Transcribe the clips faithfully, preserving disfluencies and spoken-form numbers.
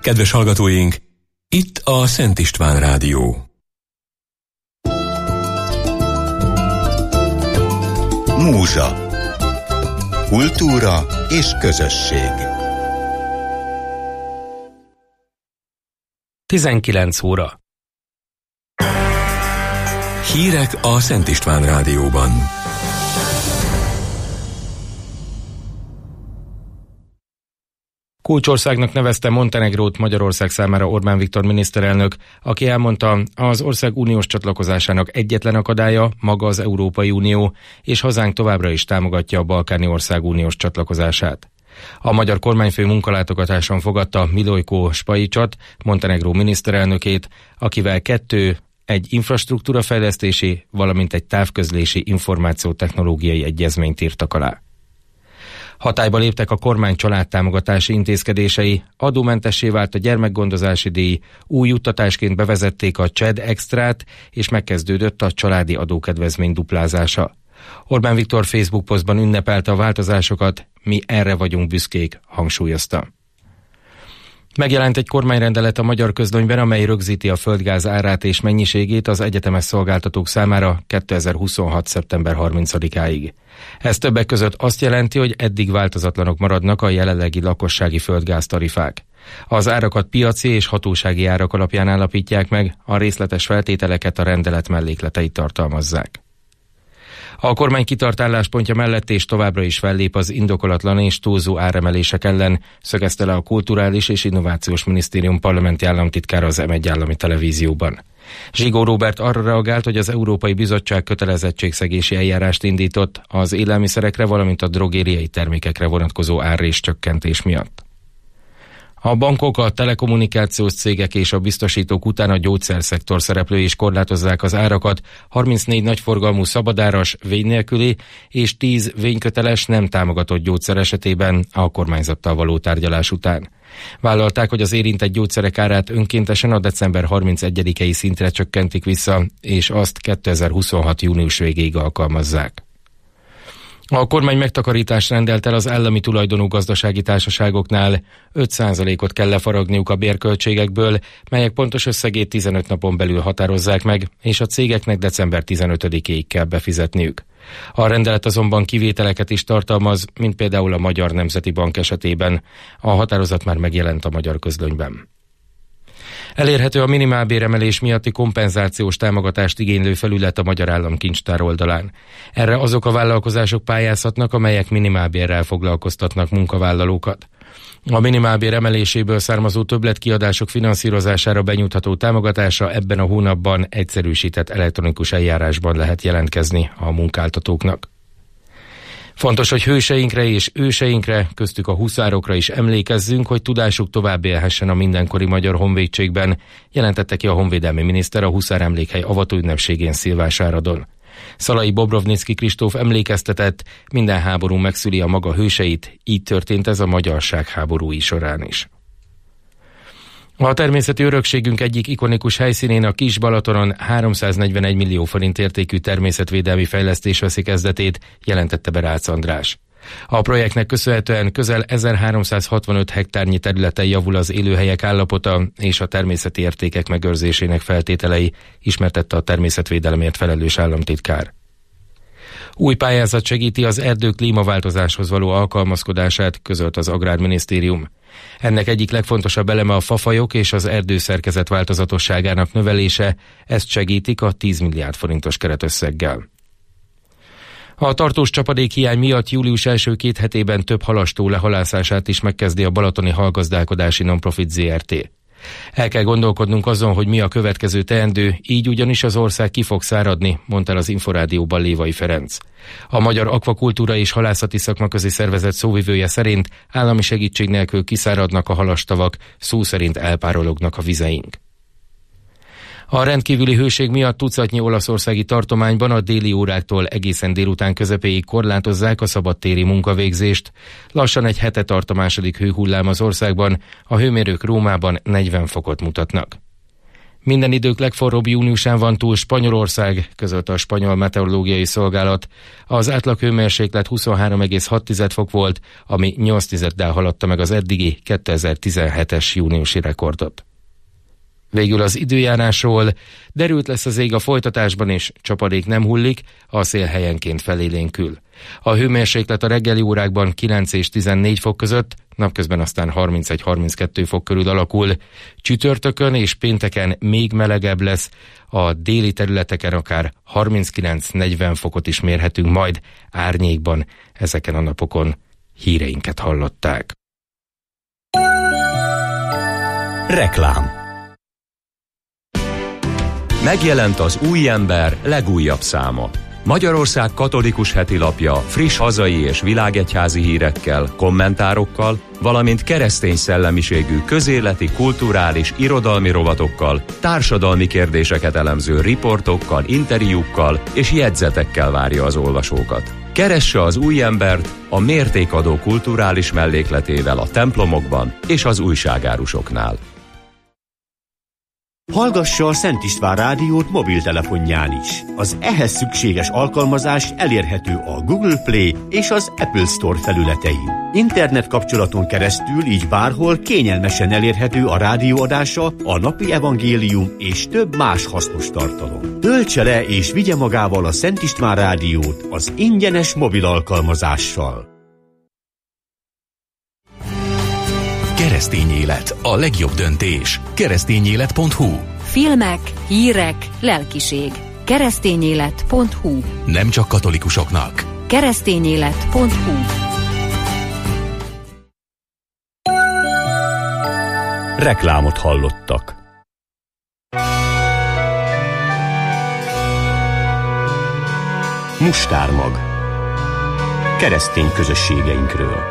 Kedves hallgatóink, itt a Szent István Rádió. Múzsa. Kultúra és közösség. tizenkilenc óra. Hírek a Szent István Rádióban. Kulcsországnak nevezte Montenegrót Magyarország számára Orbán Viktor miniszterelnök, aki elmondta, az ország uniós csatlakozásának egyetlen akadálya maga az Európai Unió, és hazánk továbbra is támogatja a balkáni ország uniós csatlakozását. A magyar kormányfő munkalátogatáson fogadta Milojko Spajicsot, Montenegró miniszterelnökét, akivel kettő, egy infrastruktúrafejlesztési, valamint egy távközlési információtechnológiai egyezményt írtak alá. Hatályba léptek a kormány családtámogatási intézkedései, adómentessé vált a gyermekgondozási díj, új juttatásként bevezették a cé e dé extrát, és megkezdődött a családi adókedvezmény duplázása. Orbán Viktor Facebook posztban ünnepelte a változásokat, mi erre vagyunk büszkék, hangsúlyozta. Megjelent egy kormányrendelet a Magyar Közlönyben, amely rögzíti a földgáz árát és mennyiségét az egyetemes szolgáltatók számára kétezer-huszonhat. szeptember harmincadikáig. Ez többek között azt jelenti, hogy eddig változatlanok maradnak a jelenlegi lakossági földgáztarifák. Az árakat piaci és hatósági árak alapján állapítják meg, a részletes feltételeket a rendelet mellékletei tartalmazzák. A kormány kitart álláspontja mellett és továbbra is fellép az indokolatlan és túlzó áremelések ellen, szögezte le a Kulturális és Innovációs Minisztérium parlamenti államtitkára az em egy állami televízióban. Zsigó Róbert arra reagált, hogy az Európai Bizottság kötelezettségszegési eljárást indított az élelmiszerekre, valamint a drogériai termékekre vonatkozó árrés csökkentés miatt. A bankok, a telekommunikációs cégek és a biztosítók után a gyógyszerszektor szereplői is korlátozzák az árakat, harmincnégy nagyforgalmú szabadáras, vény nélküli és tíz vényköteles nem támogatott gyógyszer esetében a kormányzattal való tárgyalás után. Vállalták, hogy az érintett gyógyszerek árát önkéntesen a december harmincegyedikei szintre csökkentik vissza, és azt kétezer-huszonhat. június végéig alkalmazzák. A kormány megtakarítást rendelt el az állami tulajdonú gazdasági társaságoknál. öt százalékot kell lefaragniuk a bérköltségekből, melyek pontos összegét tizenöt napon belül határozzák meg, és a cégeknek december tizenötödikéig kell befizetniük. A rendelet azonban kivételeket is tartalmaz, mint például a Magyar Nemzeti Bank esetében. A határozat már megjelent a Magyar Közlönyben. Elérhető a minimálbéremelés miatti kompenzációs támogatást igénylő felület a Magyar Államkincstár oldalán. Erre azok a vállalkozások pályázhatnak, amelyek minimálbérrel foglalkoztatnak munkavállalókat. A minimálbér emeléséből származó többletkiadások finanszírozására benyújtható támogatásra ebben a hónapban egyszerűsített elektronikus eljárásban lehet jelentkezni a munkáltatóknak. Fontos, hogy hőseinkre és őseinkre, köztük a huszárokra is emlékezzünk, hogy tudásuk tovább élhessen a mindenkori magyar honvédségben, jelentette ki a honvédelmi miniszter a Huszár Emlékhely avatóünnepségén Szilvásáradon. Szalai Bobrovnicki Kristóf emlékeztetett, minden háború megszüli a maga hőseit, így történt ez a magyarság háborúi során is. A természeti örökségünk egyik ikonikus helyszínén, a Kis-Balatonon háromszáznegyvenegy millió forint értékű természetvédelmi fejlesztés veszi kezdetét, jelentette be Rácz András. A projektnek köszönhetően közel ezerháromszázhatvanöt hektárnyi területen javul az élőhelyek állapota és a természeti értékek megőrzésének feltételei, ismertette a természetvédelemért felelős államtitkár. Új pályázat segíti az erdő klímaváltozáshoz való alkalmazkodását, közölt az Agrárminisztérium. Ennek egyik legfontosabb eleme a fafajok és az erdőszerkezet változatosságának növelése, ezt segítik a tíz milliárd forintos keretösszeggel. A tartós csapadékhiány miatt július első két hetében több halastó lehalászását is megkezdi a Balatoni Hallgazdálkodási Nonprofit zé er té. El kell gondolkodnunk azon, hogy mi a következő teendő, így ugyanis az ország ki fog száradni, mondta el az Inforádióban Lévai Ferenc. A Magyar Akvakultúra és Halászati Szakmaközi Szervezet szóvivője szerint állami segítség nélkül kiszáradnak a halastavak, szó szerint elpárolognak a vizeink. A rendkívüli hőség miatt tucatnyi olaszországi tartományban a déli óráktól egészen délután közepéig korlátozzák a szabadtéri munkavégzést. Lassan egy hete tart a második hőhullám az országban, a hőmérők Rómában negyven fokot mutatnak. Minden idők legforróbb júniusán van túl Spanyolország, között a Spanyol Meteorológiai Szolgálat. Az átlag hőmérséklet huszonhárom egész hat fok volt, ami nyolc tizeddel haladta meg az eddigi kétezer-tizenhetes júniusi rekordot. Végül az időjárásról: derült lesz az ég a folytatásban, és csapadék nem hullik, a szél helyenként felélénkül. A hőmérséklet a reggeli órákban kilenc és tizennégy fok között, napközben aztán harmincegy-harminckettő fok körül alakul. Csütörtökön és pénteken még melegebb lesz, a déli területeken akár harminckilenc-negyven fokot is mérhetünk majd árnyékban ezeken a napokon. Híreinket hallották. Reklám. Megjelent az Új Ember legújabb száma. Magyarország katolikus hetilapja friss hazai és világegyházi hírekkel, kommentárokkal, valamint keresztény szellemiségű közéleti, kulturális, irodalmi rovatokkal, társadalmi kérdéseket elemző riportokkal, interjúkkal és jegyzetekkel várja az olvasókat. Keresse az Új Embert a mértékadó kulturális mellékletével a templomokban és az újságárusoknál. Hallgassa a Szent István rádiót mobiltelefonján is. Az ehhez szükséges alkalmazás elérhető a Google Play és az Apple Store felületein. Internet kapcsolaton keresztül így bárhol kényelmesen elérhető a rádióadása, a napi evangélium és több más hasznos tartalom. Töltse le és vigye magával a Szent István rádiót az ingyenes mobil alkalmazással. Keresztény élet, a legjobb döntés. keresztényélet pont hu. Filmek, hírek, lelkiség. keresztényélet pont hu. Nem csak katolikusoknak. keresztényélet pont hu. Reklámot hallottak. Mustármag. Keresztény közösségeinkről.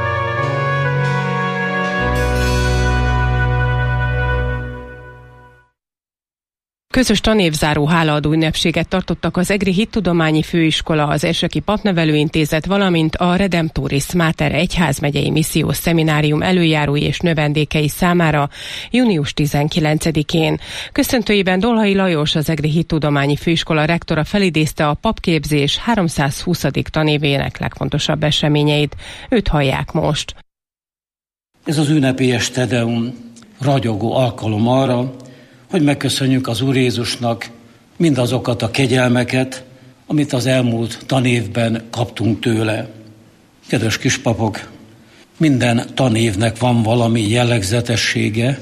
Közös tanévzáró hálaadó ünnepséget tartottak az Egri Hittudományi Főiskola, az Erseki Papnevelőintézet, valamint a Redemptoris Mater egyházmegyei missziós szeminárium előjárói és növendékei számára június tizenkilencedikén. Köszöntőjében Dolhai Lajos, az Egri Hittudományi Főiskola rektora felidézte a papképzés háromszázhuszadik tanévének legfontosabb eseményeit. Őt hallják most. Ez az ünnepélyes tedeum ragyogó alkalom arra, hogy megköszönjük az Úr Jézusnak mindazokat a kegyelmeket, amit az elmúlt tanévben kaptunk tőle. Kedves kispapok, minden tanévnek van valami jellegzetessége,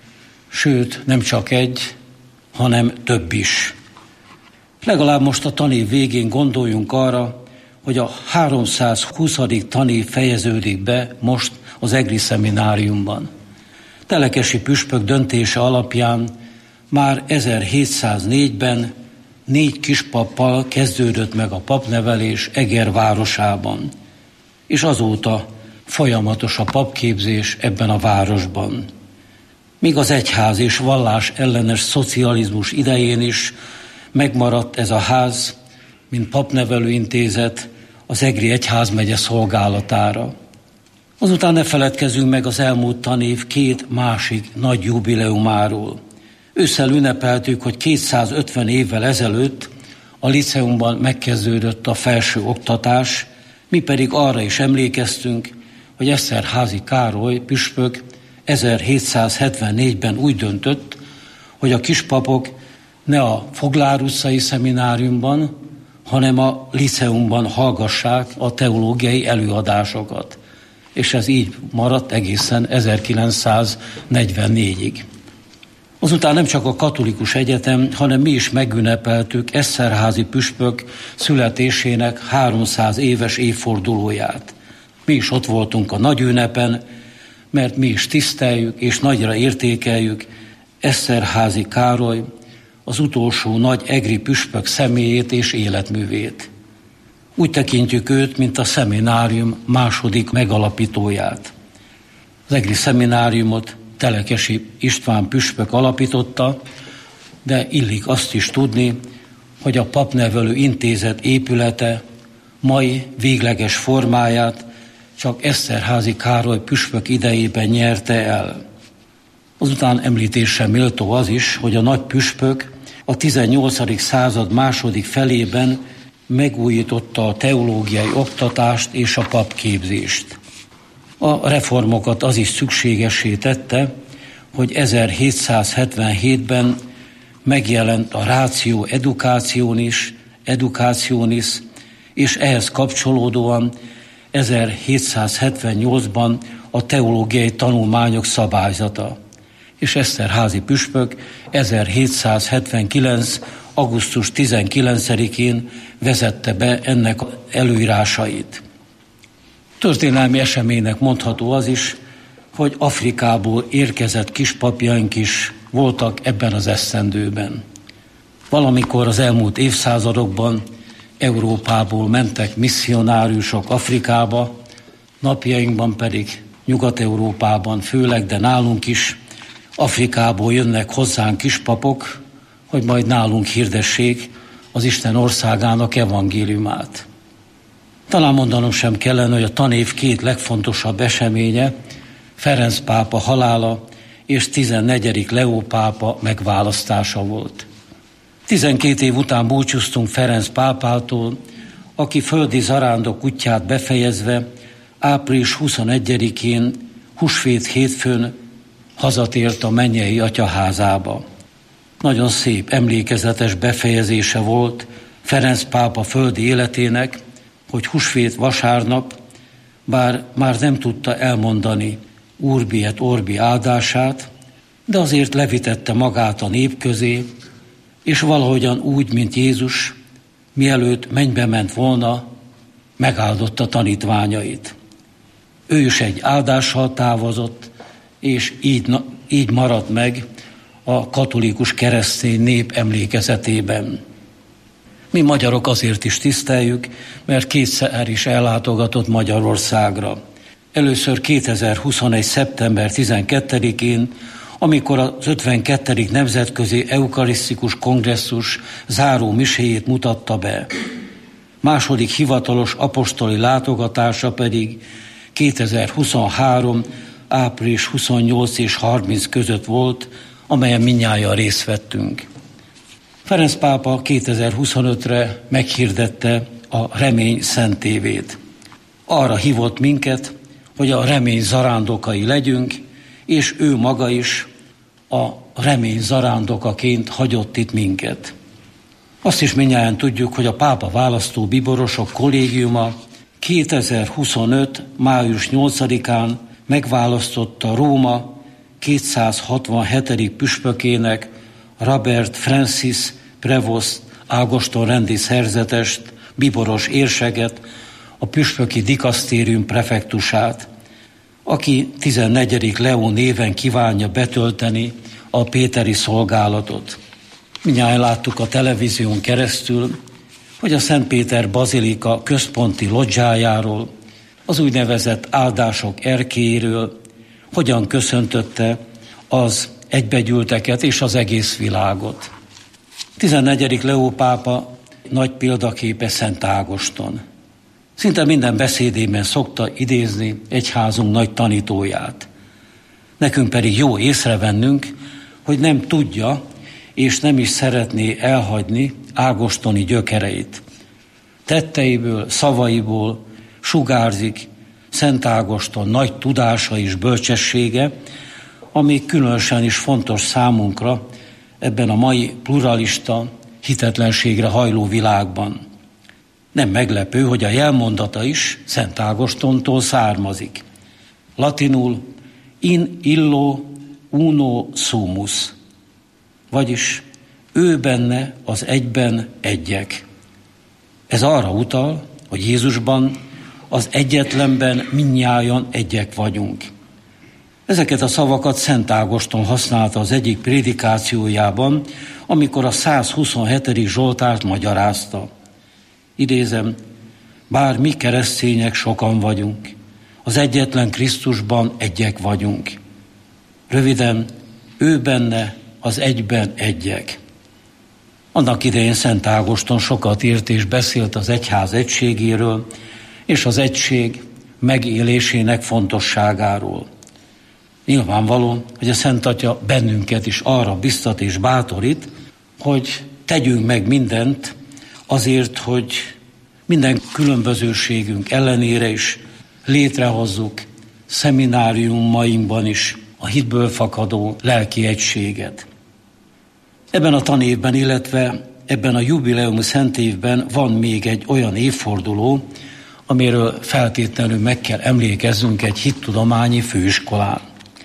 sőt, nem csak egy, hanem több is. Legalább most a tanév végén gondoljunk arra, hogy a háromszázhuszadik tanév fejeződik be most az Egri szemináriumban. Telekesi püspök döntése alapján már ezerhétszáznégyben négy kispappal kezdődött meg a papnevelés Eger városában, és azóta folyamatos a papképzés ebben a városban. Míg az egyház és vallás ellenes szocializmus idején is megmaradt ez a ház, mint papnevelőintézet az Egri egyházmegye szolgálatára. Azután ne feledkezzünk meg az elmúlt tanév két másik nagy jubileumáról. Ősszel ünnepeltük, hogy kétszázötven évvel ezelőtt a liceumban megkezdődött a felső oktatás, mi pedig arra is emlékeztünk, hogy Eszterházy Károly püspök ezerhétszázhetvennégyben úgy döntött, hogy a kispapok ne a Foglár utcai szemináriumban, hanem a liceumban hallgassák a teológiai előadásokat. És ez így maradt egészen ezerkilencszáznegyvennégyig. Azután nem csak a katolikus egyetem, hanem mi is megünnepeltük Eszterházy püspök születésének háromszáz éves évfordulóját. Mi is ott voltunk a nagy ünnepen, mert mi is tiszteljük és nagyra értékeljük Eszterházy Károly, az utolsó nagy egri püspök személyét és életművét. Úgy tekintjük őt, mint a szeminárium második megalapítóját. Az egri szemináriumot Telekesi István püspök alapította, de illik azt is tudni, hogy a papnevelő intézet épülete mai végleges formáját csak Eszterházy Károly püspök idejében nyerte el. Azután említésre méltó az is, hogy a nagy püspök a tizennyolcadik század második felében megújította a teológiai oktatást és a papképzést. A reformokat az is szükségessé tette, hogy ezerhétszázhetvenhétben megjelent a Ratio Educationis, Educationis, és ehhez kapcsolódóan ezerhétszázhetvennyolcban a teológiai tanulmányok szabályzata. És Eszterházy püspök ezerhétszázhetvenkilenc. augusztus tizenkilencedikén vezette be ennek előírásait. Történelmi eseménynek mondható az is, hogy Afrikából érkezett kispapjaink is voltak ebben az esztendőben. Valamikor az elmúlt évszázadokban Európából mentek misszionáriusok Afrikába, napjainkban pedig Nyugat-Európában főleg, de nálunk is Afrikából jönnek hozzánk kispapok, hogy majd nálunk hirdessék az Isten országának evangéliumát. Talán mondanom sem kellene, hogy a tanév két legfontosabb eseménye Ferenc pápa halála és tizennegyedik Leó pápa megválasztása volt. Tizenkét év után búcsúztunk Ferenc pápától, aki földi zarándok útját befejezve április huszonegyedikén, húsvét hétfőn hazatért a mennyei atyaházába. Nagyon szép, emlékezetes befejezése volt Ferenc pápa földi életének, hogy húsvét vasárnap, bár már nem tudta elmondani Urbi et Orbi áldását, de azért levitette magát a nép közé, és valahogyan úgy, mint Jézus, mielőtt mennybe ment volna, megáldotta tanítványait. Ő is egy áldással távozott, és így, így maradt meg a katolikus keresztény nép emlékezetében. Mi magyarok azért is tiszteljük, mert kétszer is ellátogatott Magyarországra. Először kétezer-huszonegy. szeptember tizenkettedikén, amikor az ötvenkettedik Nemzetközi Eukarisztikus Kongresszus záró miséjét mutatta be. Második hivatalos apostoli látogatása pedig kétezer-huszonhárom. április huszonnyolc és harminc között volt, amelyen mindnyájan részt vettünk. Ferenc pápa kétezer-huszonötre meghirdette a remény szentévét. Arra hívott minket, hogy a remény zarándokai legyünk, és ő maga is a remény zarándokaként hagyott itt minket. Azt is mindnyájan tudjuk, hogy a pápa választó bíborosok kollégiuma kétezer-huszonöt. május nyolcadikán megválasztotta Róma kétszázhatvanhetedik püspökének, Robert Francis Prevost Ágoston rendi szerzetest, bíboros érseget, a püspöki dikasztérium prefektusát, aki tizennegyedik Leó néven kívánja betölteni a péteri szolgálatot. Mindnyájan láttuk a televízión keresztül, hogy a Szent Péter Bazilika központi lodzsájáról, az úgynevezett áldások erkélyéről hogyan köszöntötte az egybegyűlteket és az egész világot. tizennegyedik Leó pápa nagy példaképe Szent Ágoston. Szinte minden beszédében szokta idézni egyházunk nagy tanítóját. Nekünk pedig jó észrevennünk, hogy nem tudja és nem is szeretné elhagyni ágostoni gyökereit. Tetteiből, szavaiból sugárzik Szent Ágoston nagy tudása és bölcsessége, ami különösen is fontos számunkra ebben a mai pluralista, hitetlenségre hajló világban. Nem meglepő, hogy a jelmondata is Szent Ágostontól származik. Latinul in illo uno sumus, vagyis ő benne az egyben egyek. Ez arra utal, hogy Jézusban, az egyetlenben mindnyájan egyek vagyunk. Ezeket a szavakat Szent Ágoston használta az egyik prédikációjában, amikor a százhuszonhetedik Zsoltárt magyarázta. Idézem, bár mi keresztények sokan vagyunk, az egyetlen Krisztusban egyek vagyunk. Röviden, ő benne az egyben egyek. Annak idején Szent Ágoston sokat írt és beszélt az egyház egységéről, és az egység megélésének fontosságáról. Nyilvánvaló, hogy a Szent Atya bennünket is arra biztat és bátorít, hogy tegyünk meg mindent azért, hogy minden különbözőségünk ellenére is létrehozzuk szemináriumainkban is a hitből fakadó lelki egységet. Ebben a tanévben, illetve ebben a jubileumi szentévben van még egy olyan évforduló, amiről feltétlenül meg kell emlékezzünk egy hittudományi főiskolán.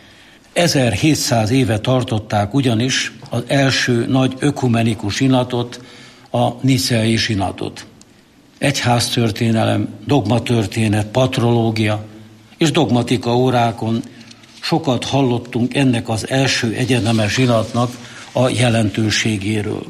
ezerhétszáz éve tartották ugyanis az első nagy ökumenikus zsinatot, a niceai zsinatot. Egyháztörténelem, dogmatörténet, patrológia és dogmatika órákon sokat hallottunk ennek az első egyetemes zsinatnak a jelentőségéről.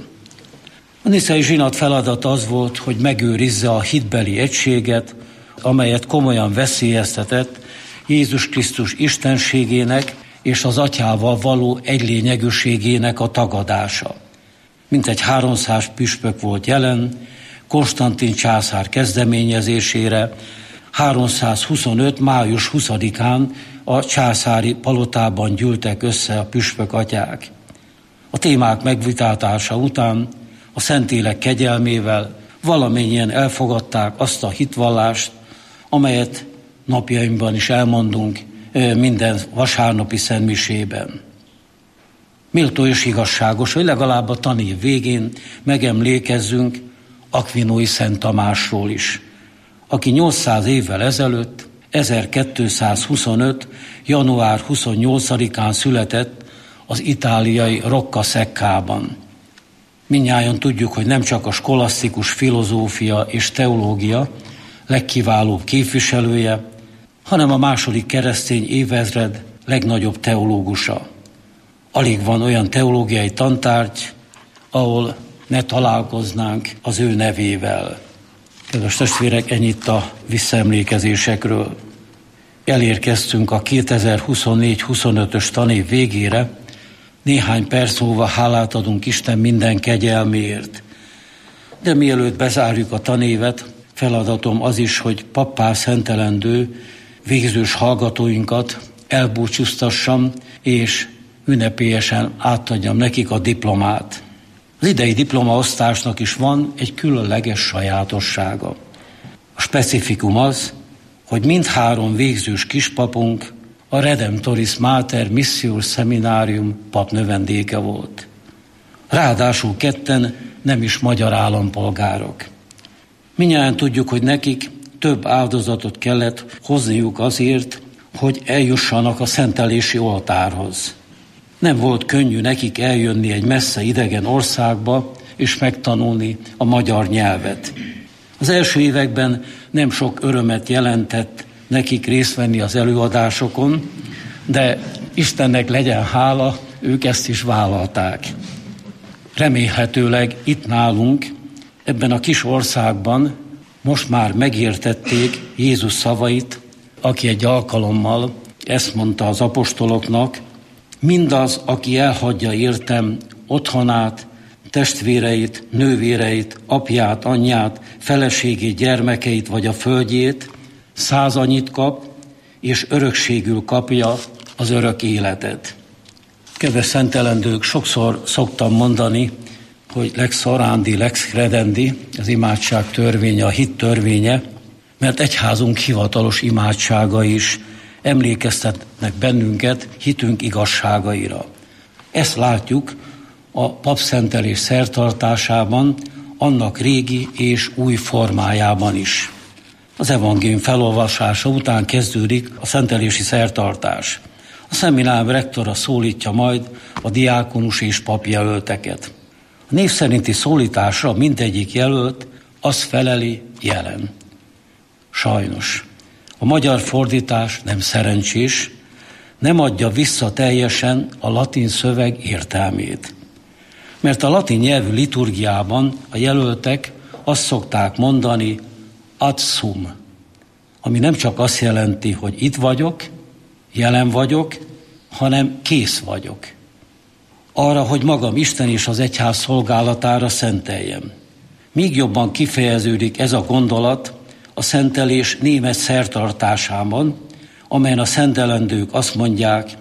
A niceai zsinat feladata az volt, hogy megőrizze a hitbeli egységet, amelyet komolyan veszélyeztetett Jézus Krisztus istenségének és az atyával való egylényegűségének a tagadása. Mintegy háromszáz püspök volt jelen, Konstantin császár kezdeményezésére háromszázhuszonöt. május huszadikán a császári palotában gyűltek össze a püspök atyák. A témák megvitálása után a Szentlélek kegyelmével valamennyien elfogadták azt a hitvallást, amelyet napjainkban is elmondunk minden vasárnapi szentmisében. Méltó és igazságos, hogy legalább a tanév végén megemlékezzünk Akvinói Szent Tamásról is, aki nyolcszáz évvel ezelőtt, ezerkétszázhuszonöt. január huszonnyolcadikán született az itáliai Rocca-Seccában. Mindnyájan tudjuk, hogy nem csak a skolasztikus filozófia és teológia legkiválóbb képviselője, hanem a második keresztény évezred legnagyobb teológusa. Alig van olyan teológiai tantárgy, ahol ne találkoznánk az ő nevével. Kedves testvérek, ennyit a visszaemlékezésekről. Elérkeztünk a kétezer-huszonnégy huszonötös tanév végére. Néhány perc múlva hálát adunk Isten minden kegyelméért. De mielőtt bezárjuk a tanévet, feladatom az is, hogy pappá szentelendő végzős hallgatóinkat elbúcsúztassam, és ünnepélyesen átadjam nekik a diplomát. Az idei diplomaosztásnak is van egy különleges sajátossága. A specifikum az, hogy mindhárom végzős kispapunk a Redemptoris Mater Missior Szeminárium papnövendéke volt. Ráadásul ketten nem is magyar állampolgárok. Mindnyájan tudjuk, hogy nekik több áldozatot kellett hozniuk azért, hogy eljussanak a szentelési oltárhoz. Nem volt könnyű nekik eljönni egy messze idegen országba és megtanulni a magyar nyelvet. Az első években nem sok örömet jelentett nekik részt venni az előadásokon, de Istennek legyen hála, ők ezt is vállalták. Remélhetőleg itt nálunk, ebben a kis országban most már megértették Jézus szavait, aki egy alkalommal ezt mondta az apostoloknak: mindaz, aki elhagyja értem otthonát, testvéreit, nővéreit, apját, anyját, feleségét, gyermekeit vagy a földjét, száz annyit kap, és örökségül kapja az örök életet. Kedves szentelendők, sokszor szoktam mondani, hogy lex orandi, lex credendi, az imádság törvénye, a hit törvénye, mert egyházunk hivatalos imádsága is emlékeztetnek bennünket hitünk igazságaira. Ezt látjuk a papszentelés szertartásában, annak régi és új formájában is. Az evangélium felolvasása után kezdődik a szentelési szertartás. A szeminárium rektora szólítja majd a diákonus és papjelölteket. A név szerinti szólításra mindegyik jelölt azt feleli: jelen. Sajnos a magyar fordítás nem szerencsés, nem adja vissza teljesen a latin szöveg értelmét. Mert a latin nyelvű liturgiában a jelöltek azt szokták mondani: ad sum, ami nem csak azt jelenti, hogy itt vagyok, jelen vagyok, hanem kész vagyok. Arra, hogy magam Isten és az egyház szolgálatára szenteljem. Még jobban kifejeződik ez a gondolat a szentelés német szertartásában, amelyen a szentelendők azt mondják: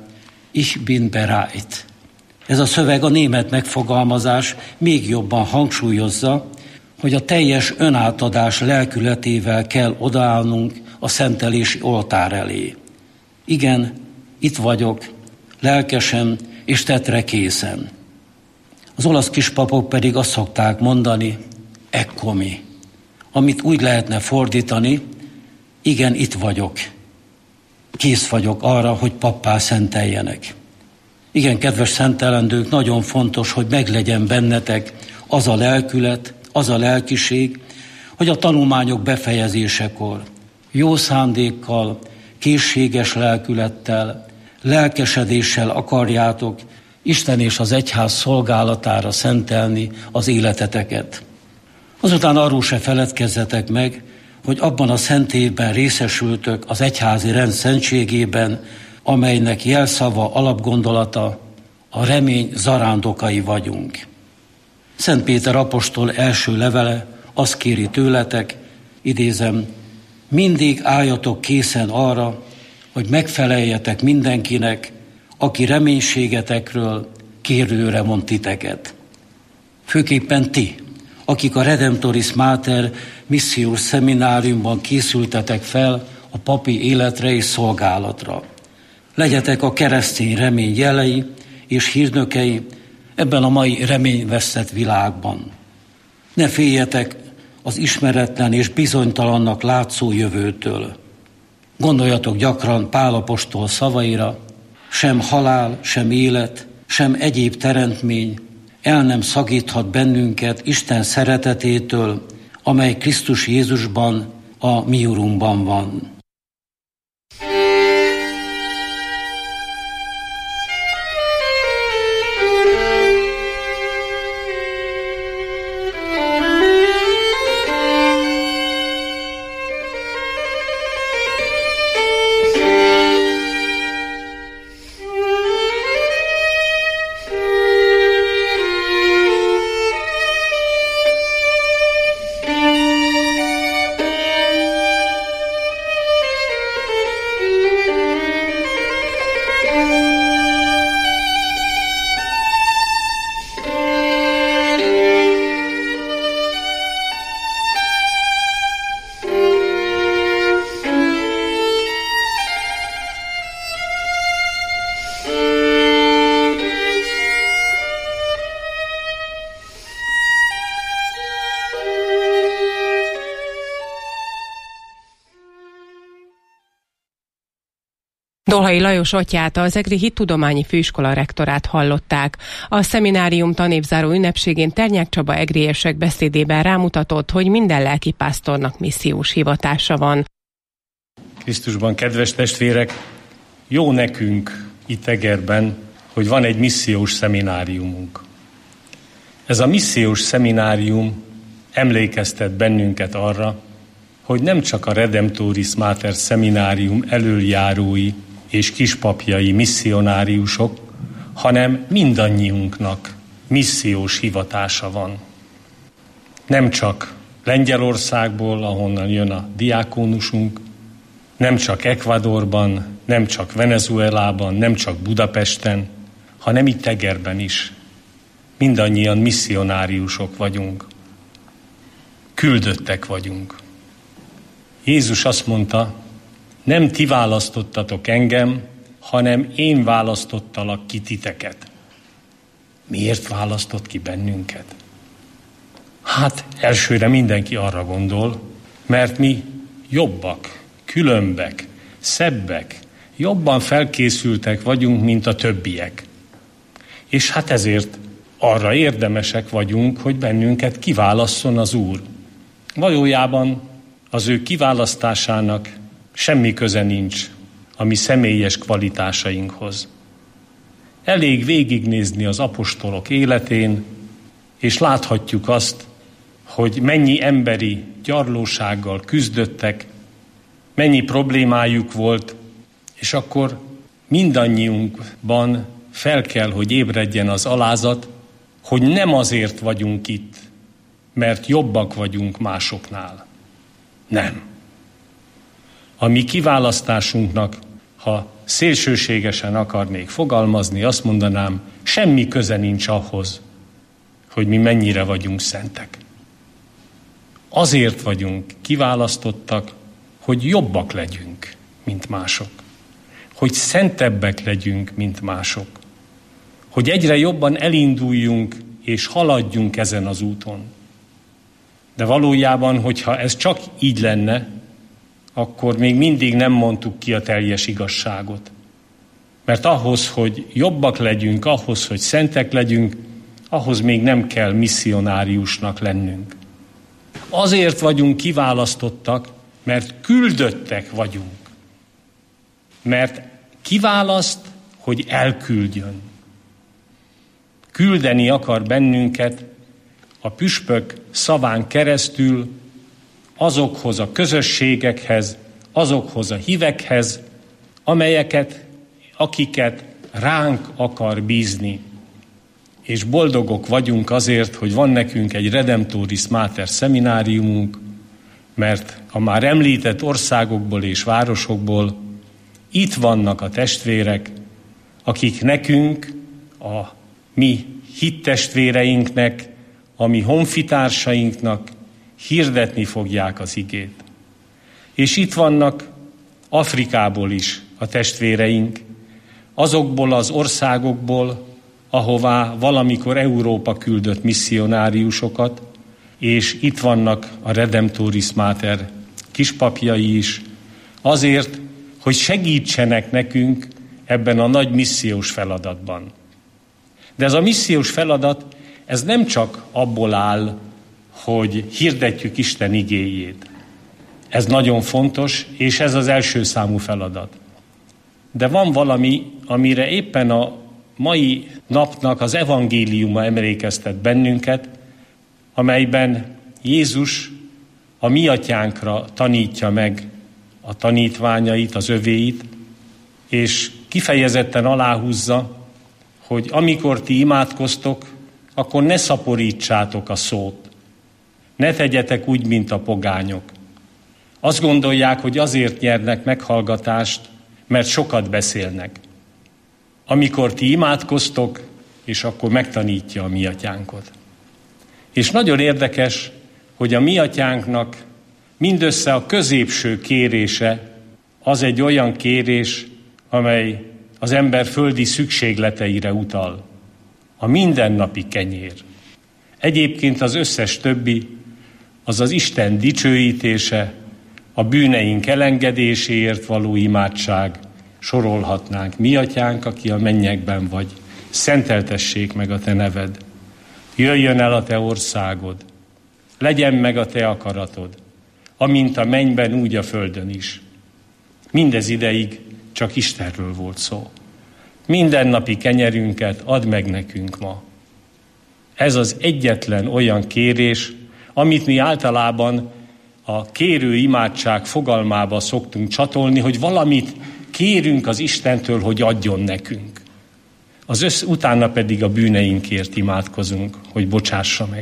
Ich bin bereit. Ez a szöveg, a német megfogalmazás még jobban hangsúlyozza, hogy a teljes önátadás lelkületével kell odaállnunk a szentelési oltár elé. Igen, itt vagyok, lelkesen és tettre készen. Az olasz kispapok pedig azt szokták mondani, eccomi, amit úgy lehetne fordítani, igen, itt vagyok, kész vagyok arra, hogy pappá szenteljenek. Igen, kedves szentelendők, nagyon fontos, hogy meglegyen bennetek az a lelkület, az a lelkiség, hogy a tanulmányok befejezésekor jó szándékkal, készséges lelkülettel, lelkesedéssel akarjátok Isten és az egyház szolgálatára szentelni az életeteket. Azután arról se feledkezzetek meg, hogy abban a szent évben részesültök az egyházi rend szentségében, amelynek jelszava, alapgondolata, a remény zarándokai vagyunk. Szent Péter apostol első levele azt kéri tőletek, idézem, mindig álljatok készen arra, hogy megfeleljetek mindenkinek, aki reménységetekről kérdőre mond titeket. Főképpen ti, akik a Redemptoris Mater missziós szemináriumban készültetek fel a papi életre és szolgálatra. Legyetek a keresztény remény jelei és hírnökei ebben a mai reményvesztett világban. Ne féljetek az ismeretlen és bizonytalannak látszó jövőtől. Gondoljatok gyakran Pál apostol szavaira, sem halál, sem élet, sem egyéb teremtmény el nem szakíthat bennünket Isten szeretetétől, amely Krisztus Jézusban, a mi Urunkban van. Dolhai Lajos atyát, az Egri Hittudományi Főiskola rektorát hallották. A szeminárium tanévzáró ünnepségén Ternyák Csaba egriesek beszédében rámutatott, hogy minden lelkipásztornak missziós hivatása van. Krisztusban, kedves testvérek, jó nekünk itt Egerben, hogy van egy missziós szemináriumunk. Ez a missziós szeminárium emlékeztet bennünket arra, hogy nem csak a Redemptoris Mater szeminárium elöljárói és kispapjai misszionáriusok, hanem mindannyiunknak missziós hivatása van. Nem csak Lengyelországból, ahonnan jön a diákónusunk, nem csak Ecuadorban, nem csak Venezuelában, nem csak Budapesten, hanem itt Egerben is. Mindannyian misszionáriusok vagyunk. Küldöttek vagyunk. Jézus azt mondta, nem ti választottatok engem, hanem én választottalak ki titeket. Miért választott ki bennünket? Hát elsőre mindenki arra gondol, mert mi jobbak, különbek, szebbek, jobban felkészültek vagyunk, mint a többiek. És hát ezért arra érdemesek vagyunk, hogy bennünket kiválasszon az Úr. Valójában az ő kiválasztásának semmi köze nincs a mi személyes kvalitásainkhoz. Elég végignézni az apostolok életén, és láthatjuk azt, hogy mennyi emberi gyarlósággal küzdöttek, mennyi problémájuk volt, és akkor mindannyiunkban fel kell, hogy ébredjen az alázat, hogy nem azért vagyunk itt, mert jobbak vagyunk másoknál. Nem. A mi kiválasztásunknak ha szélsőségesen akarnék fogalmazni, azt mondanám, semmi köze nincs ahhoz, hogy mi mennyire vagyunk szentek. Azért vagyunk kiválasztottak, hogy jobbak legyünk, mint mások. Hogy szentebbek legyünk, mint mások. Hogy egyre jobban elinduljunk és haladjunk ezen az úton. De valójában, hogyha ez csak így lenne, akkor még mindig nem mondtuk ki a teljes igazságot. Mert ahhoz, hogy jobbak legyünk, ahhoz, hogy szentek legyünk, ahhoz még nem kell misszionáriusnak lennünk. Azért vagyunk kiválasztottak, mert küldöttek vagyunk. Mert kiválaszt, hogy elküldjön. Küldeni akar bennünket a püspök szaván keresztül azokhoz a közösségekhez, azokhoz a hívekhez, amelyeket, akiket ránk akar bízni. És boldogok vagyunk azért, hogy van nekünk egy Redemptoris Mater szemináriumunk, mert a már említett országokból és városokból itt vannak a testvérek, akik nekünk, a mi hittestvéreinknek, a mi honfitársainknak hirdetni fogják az igét. És itt vannak Afrikából is a testvéreink, azokból az országokból, ahová valamikor Európa küldött misszionáriusokat, és itt vannak a Redemptoris Mater kispapjai is, azért, hogy segítsenek nekünk ebben a nagy missziós feladatban. De ez a missziós feladat, ez nem csak abból áll, hogy hirdetjük Isten igéjét. Ez nagyon fontos, és ez az első számú feladat. De van valami, amire éppen a mai napnak az evangéliuma emlékeztet bennünket, amelyben Jézus a mi atyánkra tanítja meg a tanítványait, az övéit, és kifejezetten aláhúzza, hogy amikor ti imádkoztok, akkor ne szaporítsátok a szót. Ne tegyetek úgy, mint a pogányok. Azt gondolják, hogy azért nyernek meghallgatást, mert sokat beszélnek. Amikor ti imádkoztok, és akkor megtanítja a mi atyánkot. És nagyon érdekes, hogy a mi atyánknak mindössze a középső kérése az egy olyan kérés, amely az ember földi szükségleteire utal. A mindennapi kenyér. Egyébként az összes többi, az az Isten dicsőítése, a bűneink elengedéséért való imádság, sorolhatnánk. Mi atyánk, aki a mennyekben vagy, szenteltessék meg a te neved. Jöjjön el a te országod, legyen meg a te akaratod, amint a mennyben, úgy a földön is. Mindez ideig csak Istenről volt szó. Mindennapi kenyerünket add meg nekünk ma. Ez az egyetlen olyan kérés, amit mi általában a kérő imádság fogalmába szoktunk csatolni, hogy valamit kérünk az Istentől, hogy adjon nekünk. Az össz, utána pedig a bűneinkért imádkozunk, hogy bocsássa meg.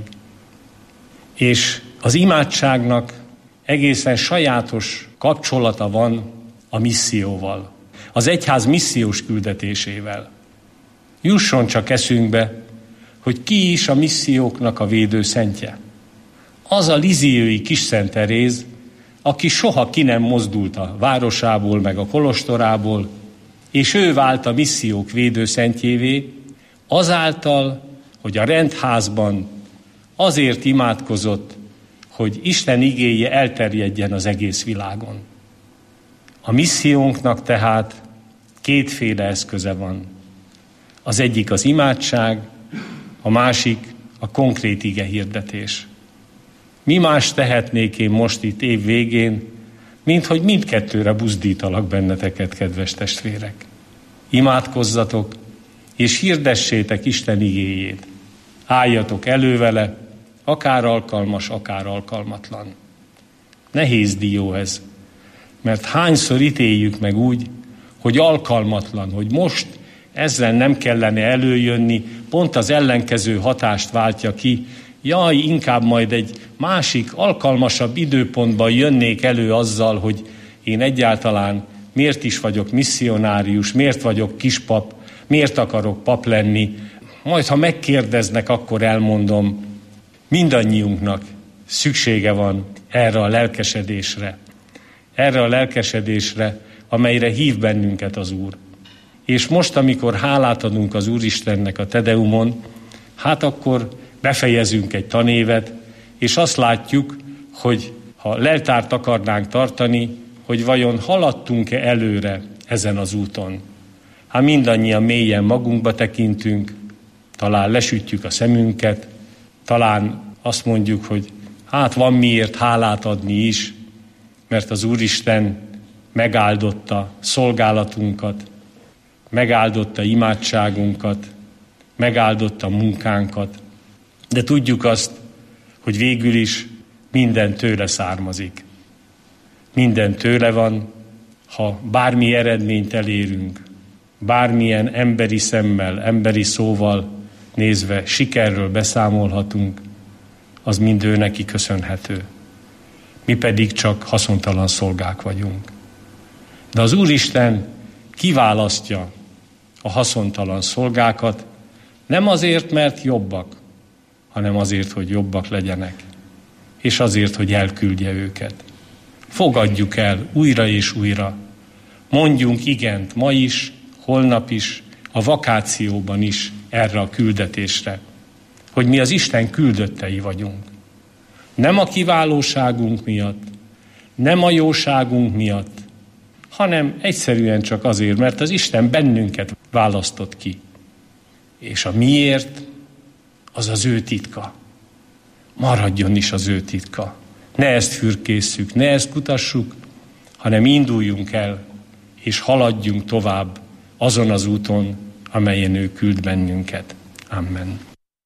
És az imádságnak egészen sajátos kapcsolata van a misszióval, az egyház missziós küldetésével. Jusson csak eszünkbe, hogy ki is a misszióknak a védőszentje. Az a liziői kis Szent Teréz, aki soha ki nem mozdult a városából, meg a kolostorából, és ő vált a missziók védőszentjévé, azáltal, hogy a rendházban azért imádkozott, hogy Isten igéje elterjedjen az egész világon. A missziónknak tehát kétféle eszköze van. Az egyik az imádság, a másik a konkrét ige hirdetés. Mi más tehetnék én most itt év végén, mint hogy mindkettőre buzdítalak benneteket, kedves testvérek. Imádkozzatok, és hirdessétek Isten igéjét. Álljatok elő vele, akár alkalmas, akár alkalmatlan. Nehéz dió ez, mert hányszor ítéljük meg úgy, hogy alkalmatlan, hogy most ezzel nem kellene előjönni, pont az ellenkező hatást váltja ki, jaj, inkább majd egy másik, alkalmasabb időpontban jönnék elő azzal, hogy én egyáltalán miért is vagyok misszionárius, miért vagyok kispap, miért akarok pap lenni. Majd, ha megkérdeznek, akkor elmondom, mindannyiunknak szüksége van erre a lelkesedésre. Erre a lelkesedésre, amelyre hív bennünket az Úr. És most, amikor hálát adunk az Úristennek a Tedeumon, hát akkor befejezünk egy tanévet, és azt látjuk, hogy ha leltárt akarnánk tartani, hogy vajon haladtunk-e előre ezen az úton. Hát mindannyian mélyen magunkba tekintünk, talán lesütjük a szemünket, talán azt mondjuk, hogy hát van miért hálát adni is, mert az Úristen megáldotta szolgálatunkat, megáldotta imádságunkat, megáldotta munkánkat, de tudjuk azt, hogy végül is minden tőle származik. Minden tőle van, ha bármi eredményt elérünk, bármilyen emberi szemmel, emberi szóval nézve sikerről beszámolhatunk, az mind ő neki köszönhető. Mi pedig csak haszontalan szolgák vagyunk. De az Úristen kiválasztja a haszontalan szolgákat, nem azért, mert jobbak, hanem azért, hogy jobbak legyenek, és azért, hogy elküldje őket. Fogadjuk el újra és újra. Mondjunk igent ma is, holnap is, a vakációban is erre a küldetésre, hogy mi az Isten küldöttei vagyunk. Nem a kiválóságunk miatt, nem a jóságunk miatt, hanem egyszerűen csak azért, mert az Isten bennünket választott ki. És a miért, az az ő titka. Maradjon is az ő titka. Ne ezt fürkésszük, ne ezt kutassuk, hanem induljunk el, és haladjunk tovább azon az úton, amelyen ő küld bennünket. Amen.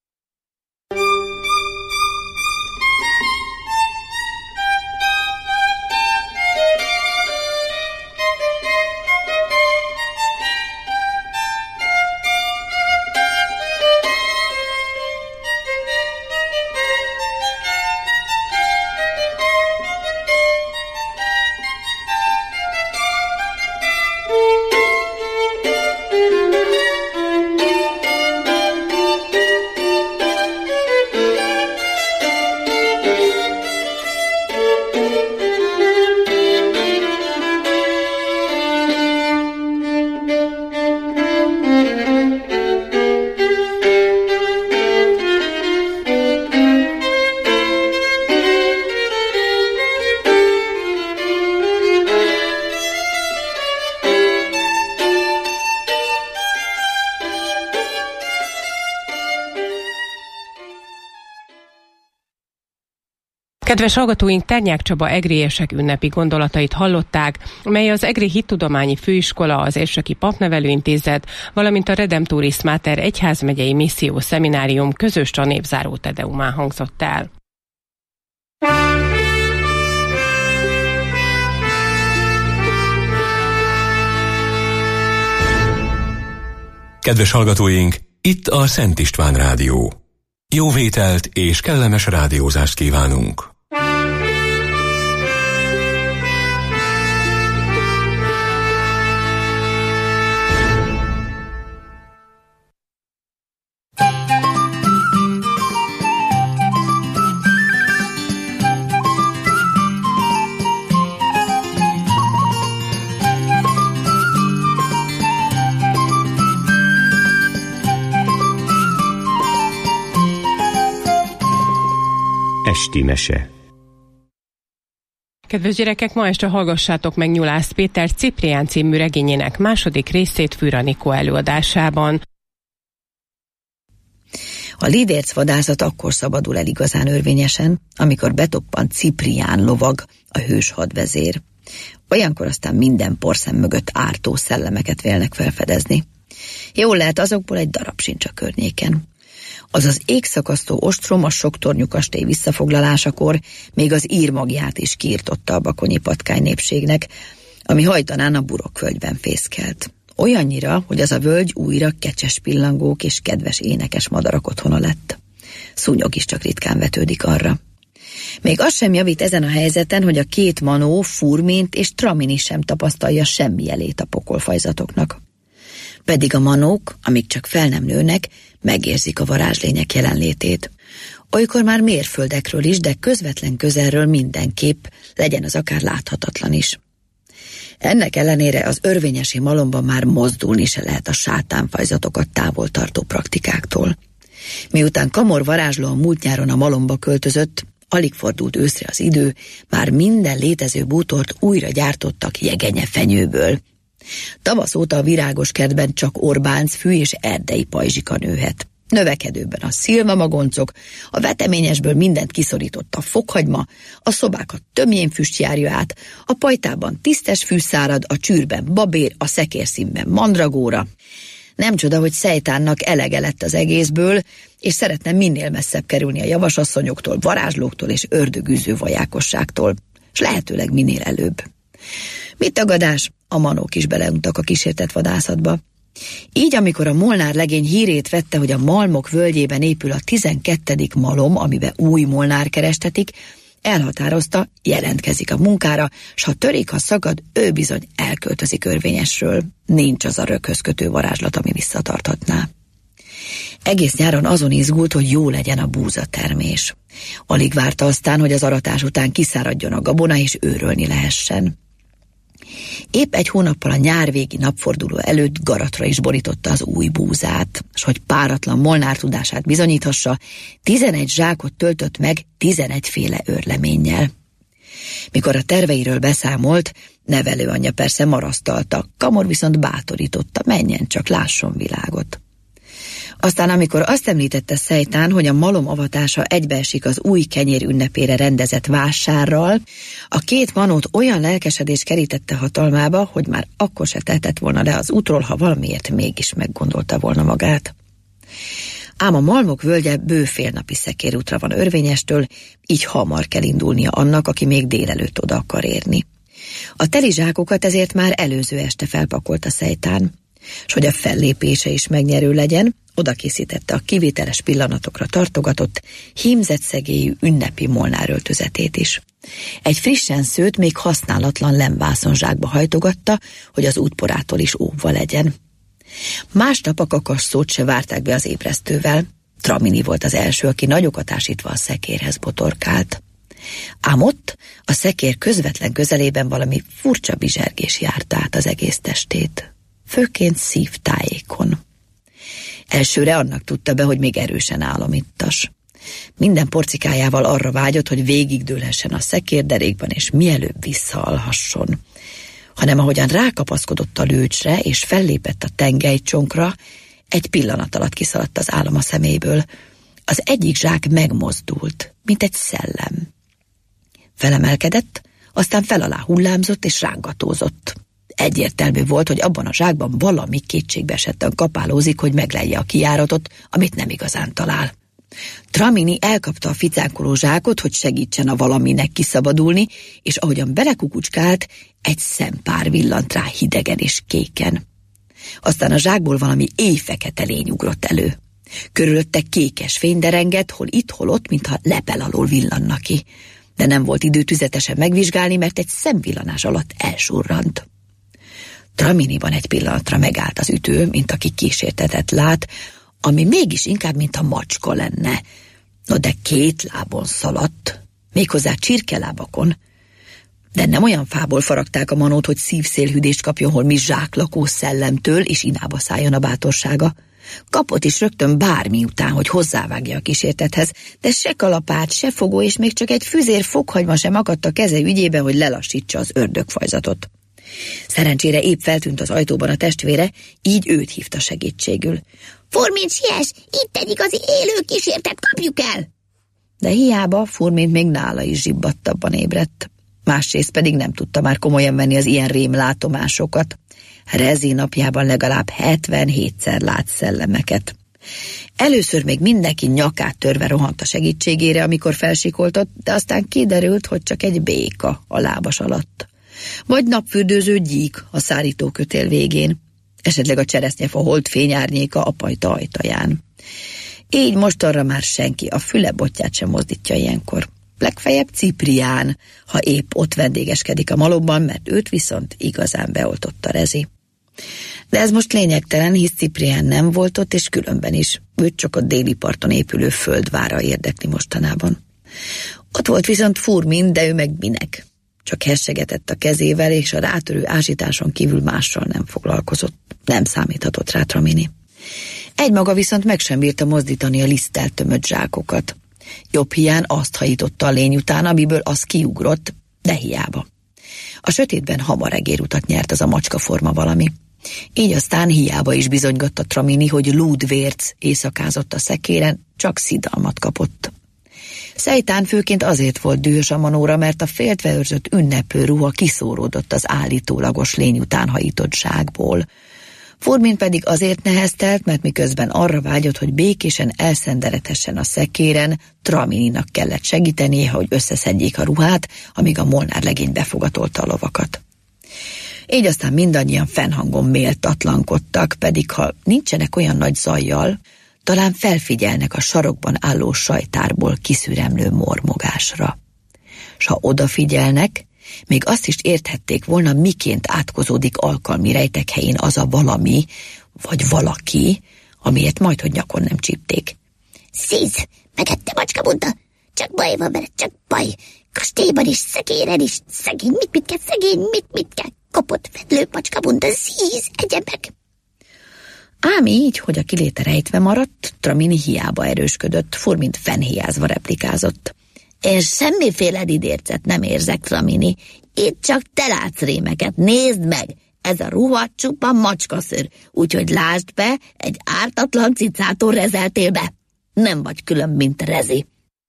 Kedves hallgatóink, Ternyák Csaba egriesek ünnepi gondolatait hallották, mely az Egri Hittudományi Főiskola, az Érseki Papnevelőintézet, valamint a Redemptoris Mater egyházmegyei misszió szeminárium közös tanévzáró tedeumán hangzott el. Kedves hallgatóink, itt a Szent István Rádió. Jó vételt és kellemes rádiózást kívánunk! Esti mese. Kedves gyerekek, ma este hallgassátok meg Nyulász Péter Ciprián című regényének második részét Fűr Anikó előadásában. A lidérc vadászat akkor szabadul el igazán örvényesen, amikor betoppant Ciprián lovag, a hős hadvezér. Olyankor aztán minden porszem mögött ártó szellemeket vélnek felfedezni. Jól lehet, azokból egy darab sincs a környéken. Azaz égszakasztó ostrom a Soktornyú kastély visszafoglalásakor még az írmagját is kiirtotta a bakonyi patkány népségnek, ami hajtanán a Burokvölgyben fészkelt. Olyannyira, hogy az a völgy újra kecses pillangók és kedves énekes madarak otthona lett. Szúnyog is csak ritkán vetődik arra. Még az sem javít ezen a helyzeten, hogy a két manó, Furmint és Tramini sem tapasztalja semmi jelét a pokolfajzatoknak. Pedig a manók, amíg csak fel nem nőnek, megérzik a varázslények jelenlétét. Olykor már mérföldekről is, de közvetlen közelről mindenképp, legyen az akár láthatatlan is. Ennek ellenére az örvényesi malomban már mozdulni se lehet a sátánfajzatokat távol tartó praktikáktól. Miután Kamor varázsló a múlt nyáron a malomba költözött, alig fordult őszre az idő, már minden létező bútort újra gyártottak jegenye fenyőből. Tavasz óta a virágos kertben csak orbáncfű és erdei pajzsika nőhet. Növekedőben a szilvamagoncok, a veteményesből mindent kiszorított a fokhagyma, a szobákat tömjénfüst járja át, a pajtában tisztes fű szárad, a csűrben babér, a szekérszínben mandragóra. Nem csoda, hogy Szejtánnak elege lett az egészből, és szeretne minél messzebb kerülni a javasasszonyoktól, varázslóktól és ördögűző vajákosságtól, és lehetőleg minél előbb. Mit tagadás? A manók is beleuntak a kísértett vadászatba. Így, amikor a Molnár legény hírét vette, hogy a Malmok völgyében épül a tizenkettedik malom, amiben új Molnár kerestetik, elhatározta, jelentkezik a munkára, s ha törik, ha szakad, ő bizony elköltözik Örvényesről. Nincs az a röghöz kötő varázslat, ami visszatarthatná. Egész nyáron azon izgult, hogy jó legyen a búzatermés. Alig várta aztán, hogy az aratás után kiszáradjon a gabona, és őrölni lehessen. Épp egy hónappal a nyárvégi napforduló előtt garatra is borította az új búzát, s hogy páratlan Molnár tudását bizonyíthassa, tizenegy zsákot töltött meg tizenegyféle őrleménnyel. Mikor a terveiről beszámolt, nevelőanyja persze marasztalta, Kamor viszont bátorította, menjen csak, lásson világot. Aztán, amikor azt említette Szejtán, hogy a malom avatása egybeesik az új kenyér ünnepére rendezett vásárral, a két manót olyan lelkesedés kerítette hatalmába, hogy már akkor se tehetett volna le az útról, ha valamiért mégis meggondolta volna magát. Ám a Malmok völgye bő félnapi szekérútra van Örvényestől, így hamar kell indulnia annak, aki még délelőtt oda akar érni. A teli zsákokat ezért már előző este felpakolta Szejtán, s hogy a fellépése is megnyerő legyen, oda készítette a kivételes pillanatokra tartogatott, hímzett szegélyű ünnepi Molnár öltözetét is. Egy frissen szőtt, még használatlan lemvászonzsákba hajtogatta, hogy az útporától is óvva legyen. Másnap a kakasszót se várták be az ébresztővel. Tramini volt az első, aki nagyokat ásítva a szekérhez botorkált. Ám ott, a szekér közvetlen közelében valami furcsa bizsergés járta át az egész testét. Főként szívtájékon. Elsőre annak tudta be, hogy még erősen álomittas. Minden porcikájával arra vágyott, hogy végigdőlhessen a szekérderékban, és mielőbb visszaalhasson. Hanem ahogyan rákapaszkodott a lőcsre, és fellépett a tengelycsonkra, egy pillanat alatt kiszaladt az álom a szeméből. Az egyik zsák megmozdult, mint egy szellem. Felemelkedett, aztán felalá hullámzott és rángatózott. Egyértelmű volt, hogy abban a zsákban valami kétségbeesetten kapálózik, hogy meglelje a kijáratot, amit nem igazán talál. Tramini elkapta a ficánkoló zsákot, hogy segítsen a valaminek kiszabadulni, és ahogyan belekukucskált, egy szempár villant rá hidegen és kéken. Aztán a zsákból valami éjfekete lény ugrott elő. Körülötte kékes fény derengett, hol itt, hol ott, mintha lepel alól villanna ki. De nem volt idő tüzetesen megvizsgálni, mert egy szemvillanás alatt elsurrant. Traminiban egy pillanatra megállt az ütő, mint aki kísértetet lát, ami mégis inkább, mint a macska lenne. No, de két lábon szaladt, méghozzá csirkelábakon. De nem olyan fából faragták a manót, hogy szívszélhűdést kapjon holmi zsáklakó szellemtől, és inába szálljon a bátorsága. Kapott is rögtön bármi után, hogy hozzávágja a kísértethez, de se kalapát, se fogó, és még csak egy füzér fokhagyma sem akadt a keze ügyébe, hogy lelassítsa az ördögfajzatot. Szerencsére épp feltűnt az ajtóban a testvére, így őt hívta segítségül. Furmint, siess! Itt egy igazi élő kísértet, kapjuk el! De hiába, Furmint még nála is zsibbadtabban ébredt. Másrészt pedig nem tudta már komolyan venni az ilyen rémlátomásokat. Rezi napjában legalább hetvenhétszer lát szellemeket. Először még mindenki nyakát törve rohant a segítségére, amikor felsikoltott, de aztán kiderült, hogy csak egy béka a lábas alatt. Vagy napfürdőző gyík a szárítókötél végén, esetleg a cseresznyefa holdfény árnyéka a pajta ajtaján. Így mostanra már senki a füle botját sem mozdítja ilyenkor. legfeljebb Ciprián, ha épp ott vendégeskedik a malomban, mert őt viszont igazán beoltotta Rezi. De ez most lényegtelen, hisz Ciprián nem volt ott, és különben is. Őt csak a déli parton épülő földvára érdekli mostanában. Ott volt viszont Furmin, de ő meg minek? Csak hessegetett a kezével, és a rátörő ásításon kívül mással nem foglalkozott. Nem számíthatott rá Tramini. Egymaga viszont meg sem bírta mozdítani a liszttel tömött zsákokat. Jobb hiány azt hajította a lény után, amiből az kiugrott, de hiába. A sötétben hamar egérutat nyert az a macskaforma valami. Így aztán hiába is bizonygatta Tramini, hogy lúdvérc éjszakázott a szekéren, csak szidalmat kapott. Szejtán főként azért volt dühös a manóra, mert a féltve őrzött ünneplő ruha kiszóródott az állítólagos lény után hajított zsákból. Furmin pedig azért neheztelt, mert miközben arra vágyott, hogy békésen elszenderedhessen a szekéren, Tramininak kellett segítenie, hogy összeszedjék a ruhát, amíg a Molnár legény befogatolta a lovakat. Így aztán mindannyian fennhangon méltatlankodtak, pedig ha nincsenek olyan nagy zajjal, talán felfigyelnek a sarokban álló sajtárból kiszüremlő mormogásra. S ha odafigyelnek, még azt is érthették volna, miként átkozódik alkalmi rejtek helyén az a valami, vagy valaki, amiért majdhogy nyakon nem csípték. Szíz, megette macskabunta, csak baj van vele, csak baj. Kastélyban is, szekéren is, szegény, mit mit kell, szegény, mit mit kell. Kopott fedlő macskabunta, szíz, egye meg. Ám így, hogy a kiléte rejtve maradt, Tramini hiába erősködött, Furmint fennhiázva replikázott. Én semmiféle didércet nem érzek, Tramini. Itt csak te látsz rémeket, nézd meg! Ez a ruha csupa macskaszőr, úgyhogy lásd be, egy ártatlan cicától rezeltél be. Nem vagy külön, mint Rezi.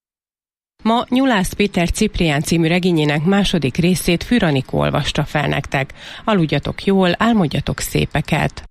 Ma Nyulász Péter Ciprián című regényének második részét Für Anikó olvasta fel nektek. Aludjatok jól, álmodjatok szépeket!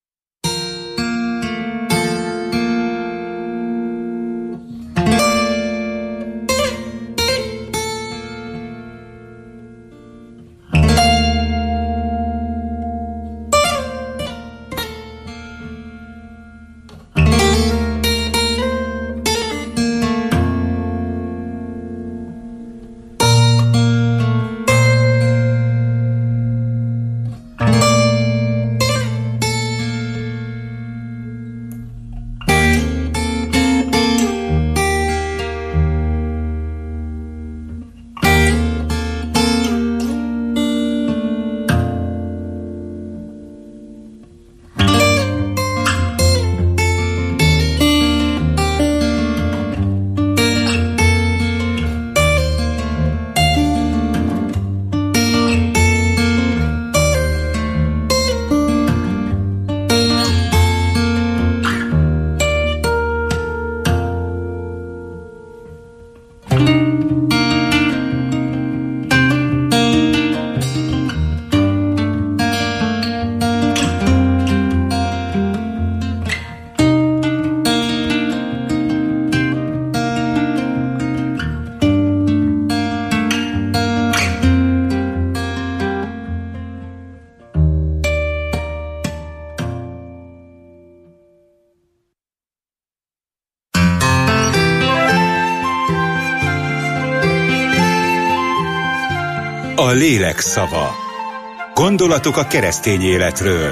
A lélek szava. Gondolatok a keresztény életről.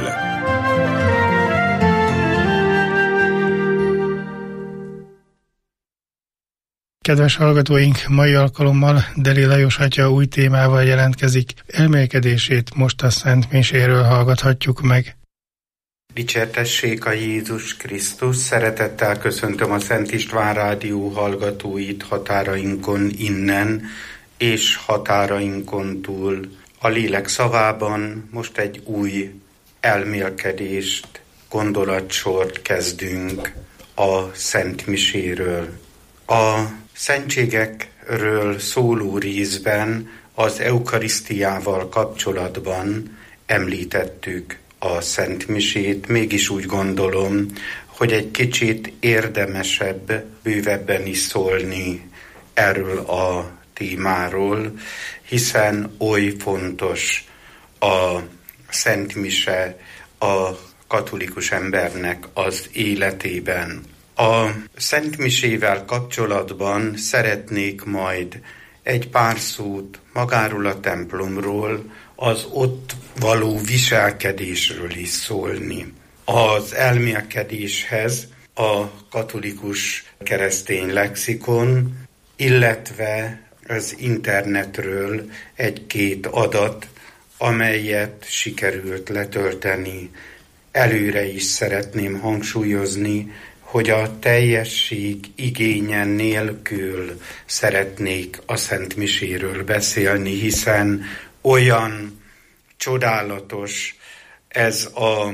Kedves hallgatóink, mai alkalommal Deli Lajos atya új témával jelentkezik. Elmélkedését most a Szent Miséről hallgathatjuk meg. Dicsértessék a Jézus Krisztus, szeretettel köszöntöm a Szent István Rádió hallgatóit határainkon innen és határainkon túl. A lélek szavában most egy új elmélkedést, gondolatsort kezdünk a Szent Miséről. A szentségekről szóló részben az eukarisztiával kapcsolatban említettük a Szent Misét, mégis úgy gondolom, hogy egy kicsit érdemesebb, bővebben is szólni erről a témáról, hiszen oly fontos a Szent Mise a katolikus embernek az életében. A Szentmisével kapcsolatban szeretnék majd egy pár szót magáról a templomról, az ott való viselkedésről is szólni. Az elmélkedéshez a katolikus keresztény lexikon, illetve az internetről egy-két adat, amelyet sikerült letölteni. Előre is szeretném hangsúlyozni, hogy a teljesség igénye nélkül szeretnék a Szentmiséről beszélni, hiszen olyan csodálatos ez a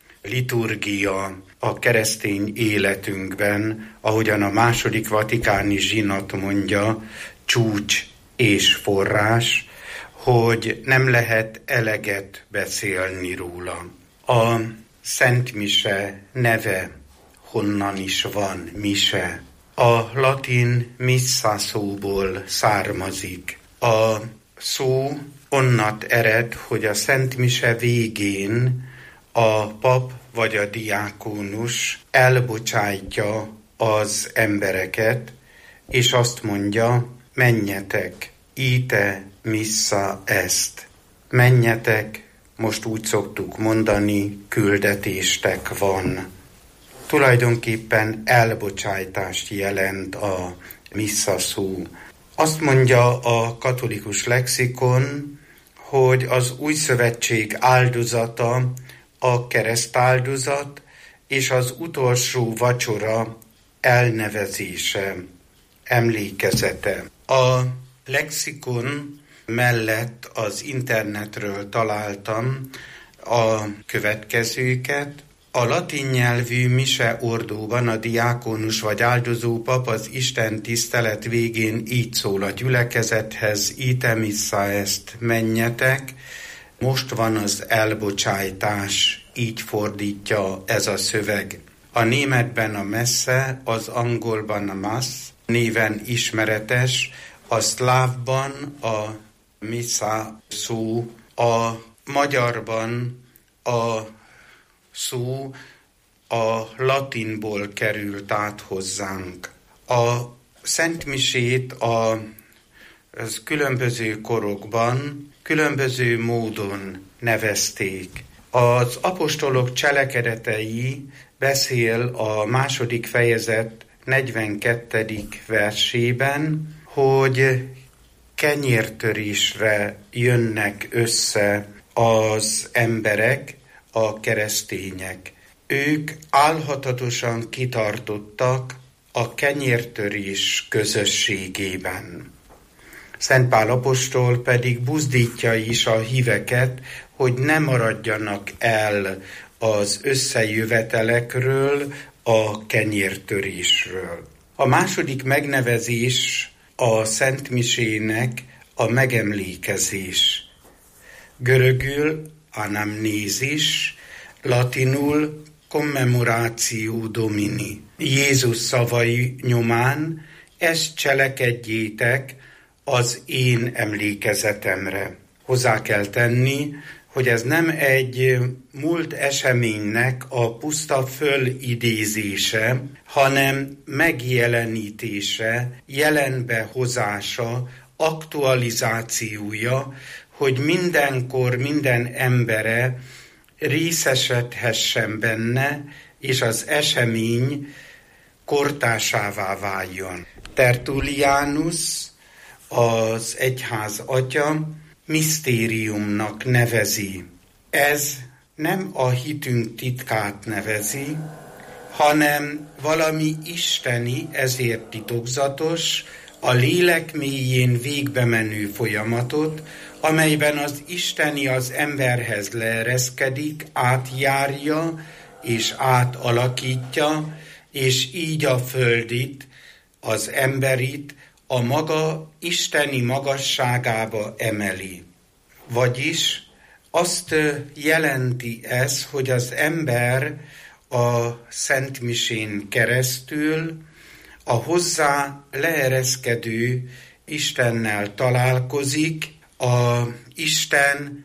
liturgia a keresztény életünkben, ahogyan a második vatikáni zsinat mondja, csúcs és forrás, hogy nem lehet eleget beszélni róla. A Szentmise neve honnan is van mise. A latin missa szóból származik. A szó onnat ered, hogy a Szentmise végén a pap vagy a diákónus elbocsátja az embereket, és azt mondja, menjetek, ite missa est. Menjetek, most úgy szoktuk mondani, küldetéstek van. Tulajdonképpen elbocsájtást jelent a missa szó. Azt mondja a katolikus lexikon, hogy az új szövetség áldozata a keresztáldozat és az utolsó vacsora elnevezése, emlékezete. A lexikon mellett az internetről találtam a következőket. A latin nyelvű mise ordóban a diákonus vagy áldozópap az Isten tisztelet végén így szól a gyülekezethez, ite missa est, menjetek, most van az elbocsájtás, így fordítja ez a szöveg. A németben a messe, az angolban a mass néven ismeretes, a szlávban a missa szó, a magyarban a szó a latinból került át hozzánk. A szentmisét a az különböző korokban különböző módon nevezték. Az apostolok cselekedetei beszél a második fejezet negyvenkettedik versében, hogy kenyértörésre jönnek össze az emberek, a keresztények. Ők álhatatosan kitartottak a kenyértörés közösségében. Szent Pál apostol pedig buzdítja is a híveket, hogy ne maradjanak el az összejövetelekről, a kenyértörésről. A második megnevezés a Szentmisének a megemlékezés. Görögül anamnézis, latinul commemoratio Domini. Jézus szavai nyomán ezt cselekedjétek az én emlékezetemre. Hozzá kell tenni, hogy ez nem egy múlt eseménynek a puszta fölidézése, hanem megjelenítése, jelenbe hozása, aktualizációja, hogy mindenkor minden embere részesedhessen benne, és az esemény kortársává váljon. Tertullianus, az egyház atya, misztériumnak nevezi. Ez nem a hitünk titkát nevezi, hanem valami isteni, ezért titokzatos, a lélek mélyén végbe menő folyamatot, amelyben az isteni az emberhez leereszkedik, átjárja és átalakítja, és így a földit, az emberit a maga isteni magasságába emeli. Vagyis azt jelenti ez, hogy az ember a Szentmisén keresztül a hozzá leereszkedő Istennel találkozik, a Isten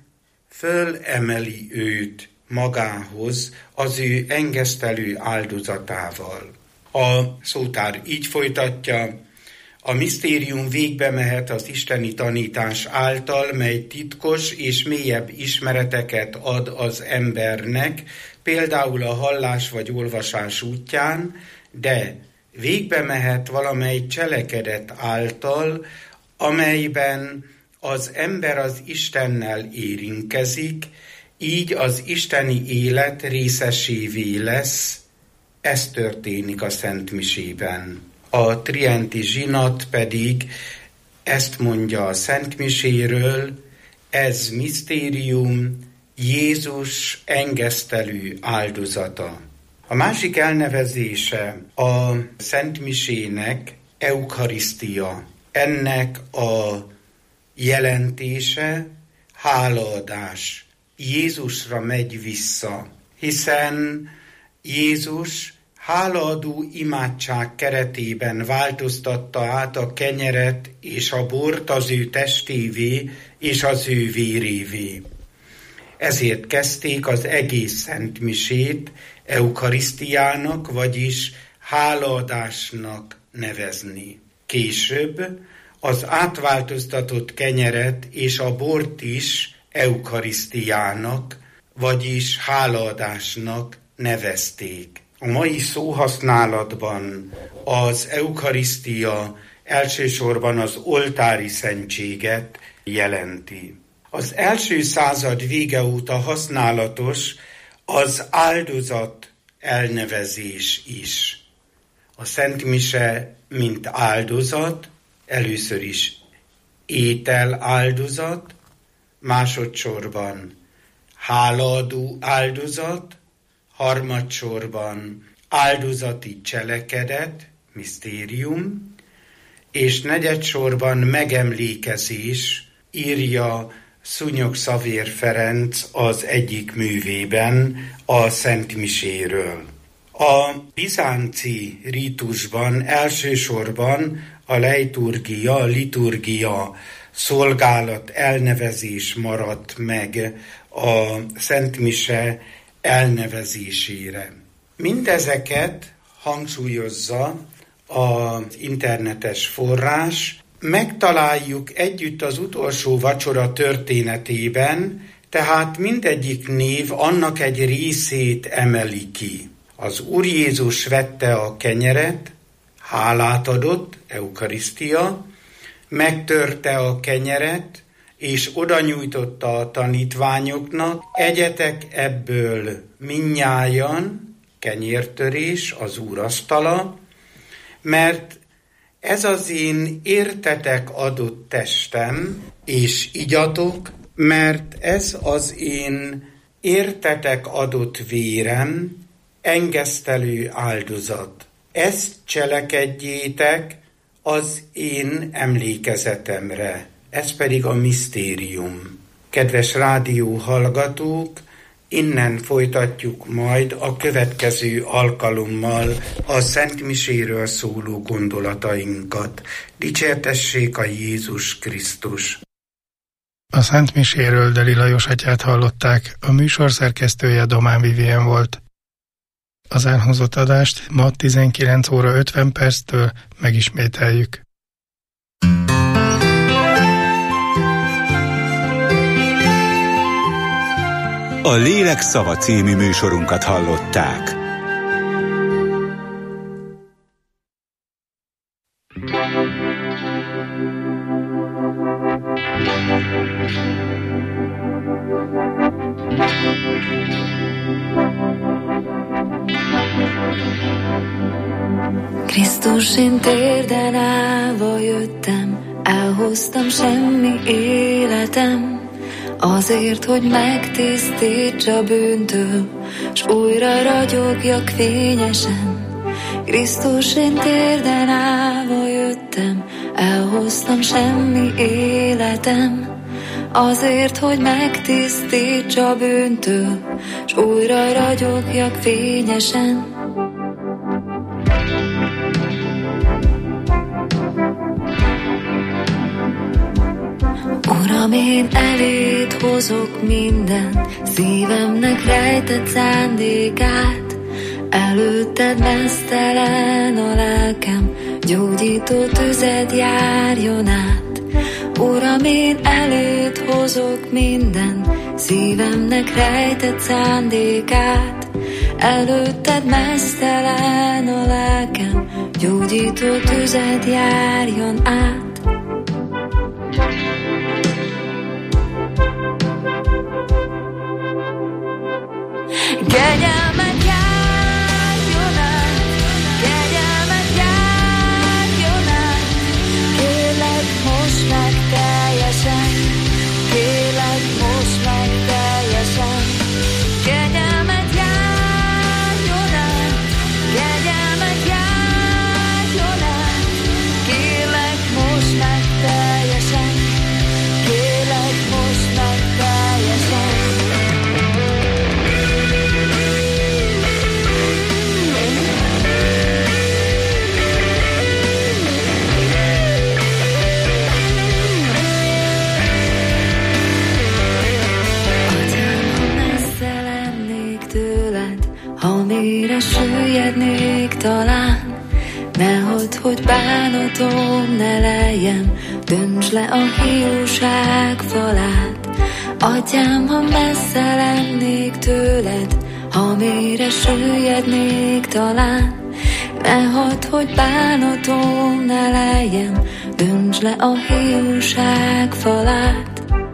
fölemeli őt magához az ő engesztelő áldozatával. A szótár így folytatja: a misztérium végbe mehet az isteni tanítás által, mely titkos és mélyebb ismereteket ad az embernek, például a hallás vagy olvasás útján, de végbe mehet valamely cselekedet által, amelyben az ember az Istennel érintkezik, így az isteni élet részesévé lesz. Ez történik a Szentmisében. A trienti zsinat pedig ezt mondja a Szentmiséről: ez misztérium, Jézus engesztelő áldozata. A másik elnevezése a Szentmisének eukarisztia. Ennek a jelentése hálaadás. Jézusra megy vissza, hiszen Jézus hálaadó imádság keretében változtatta át a kenyeret és a bort az ő testévé és az ő vérévé. Ezért kezdték az egész szentmisét eukarisztiának, vagyis hálaadásnak nevezni. Később az átváltoztatott kenyeret és a bort is eukarisztiának, vagyis hálaadásnak nevezték. A mai szóhasználatban az eukarisztia elsősorban az oltári szentséget jelenti. Az első század vége óta használatos az áldozat elnevezés is. A szentmise, mint áldozat, először is étel áldozat, másodszorban hálaadó áldozat, harmadsorban áldozati cselekedet, misztérium, és negyedsorban megemlékezés, írja Szúnyog Szavér Ferenc az egyik művében a Szentmiséről. A bizánci rítusban elsősorban a leiturgia, a liturgia szolgálat elnevezés maradt meg a Szentmise elnevezésére. Mindezeket hangsúlyozza az internetes forrás, megtaláljuk együtt az utolsó vacsora történetében, tehát mindegyik név annak egy részét emeli ki. Az Úr Jézus vette a kenyeret, hálát adott, eukarisztia, megtörte a kenyeret, és oda nyújtotta a tanítványoknak: egyetek ebből mindnyájan, kenyértörés, az Úr asztala, mert ez az én értetek adott testem, és igyatok, mert ez az én értetek adott vérem, engesztelő áldozat. Ezt cselekedjétek az én emlékezetemre. Ez pedig a misztérium. Kedves rádió hallgatók, innen folytatjuk majd a következő alkalommal a Szentmiséről szóló gondolatainkat. Dicsértessék a Jézus Krisztus! A Szentmiséről Deli Lajos atyát hallották, a műsor szerkesztője Domán Vivien volt. Az elhangzott adást ma tizenkilenc óra ötven perctől megismételjük. A Lélek Szava című műsorunkat hallották. Krisztus, én térden állva jöttem, elhoztam semmi életem, azért, hogy megtisztítsa bűntől, s újra ragyogjak fényesen. Krisztus, én térden állva jöttem, elhoztam semmi életem, azért, hogy megtisztítsa bűntől, s újra ragyogjak fényesen. Uram, én eléd hozok minden szívemnek rejtett szándékát, Előtted meztelen a lelkem, gyógyító tüzed járjon át. Uram, én eléd hozok minden, szívemnek rejtett szándékát. Előtted meztelen a lelkem, gyógyító tüzed járjon át. Kegyelmet járjon át, kegyelmet járjon át. Kérlek, most meg teljesen, kérlek, most meg teljesen. Kegyelmet járjon át, kegyelmet járjon át. Kérlek, most meg teljesen, kérlek, most meg teljesen. Ha mire süllyednék talán, ne hadd, hogy bánatom ne lejjen, döntsd le a hiúság falát. Atyám, ha messze lennék tőled, ha mire süllyednék talán, ne hadd, hogy bánatom ne lejjen, döntsd le a hiúság falát.